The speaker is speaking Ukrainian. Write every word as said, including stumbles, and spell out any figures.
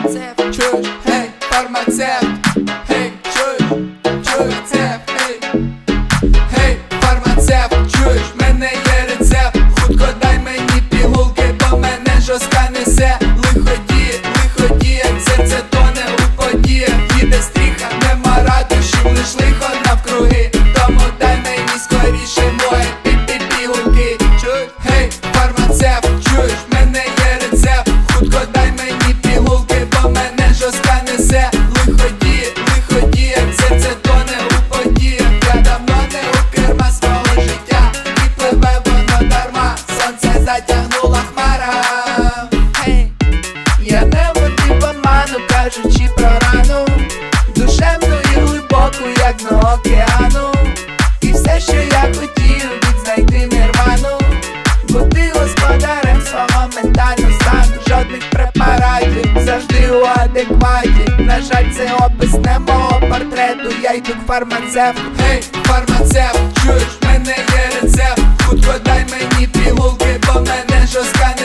фармацевт, чуєш, гей, фармацевт, гей, чуєш, чуєш, рецепт, гей, гей, фармацевт, чуєш, в мене є рецепт, хутко дай мені пігулки, бо мене жорстка несе. Лиходіє, лиходіє, серце тоне у подіях, їде стріха, нема радощів, лиш лихо навкруги, тому дай мені скоріше мої пі-пі-пігулки. Чуєш, гей, фармацевт, чуєш, в мене є рецепт, хутко дай мені пігулки, бо мене жорстка несе. Лиходіє, лиходіє, серце тоне у подіях, я давно не у керма свого життя, і пливе воно дарма, сонце затягнула хмара. Гей, я не водив обману, кажучи про рану, душевну і глибоку, як дно океану. І все, що я хотів, відзнайти нірвану, бути господарем свого ментального стану. Жодних препаратів, завжди у адекваті. На жаль, це опис не мого портрету, я йду к фармацевту. Гей, фармацевт, чуєш, в мене є рецепт, хутко дай мені пігулки, бо мене жорстка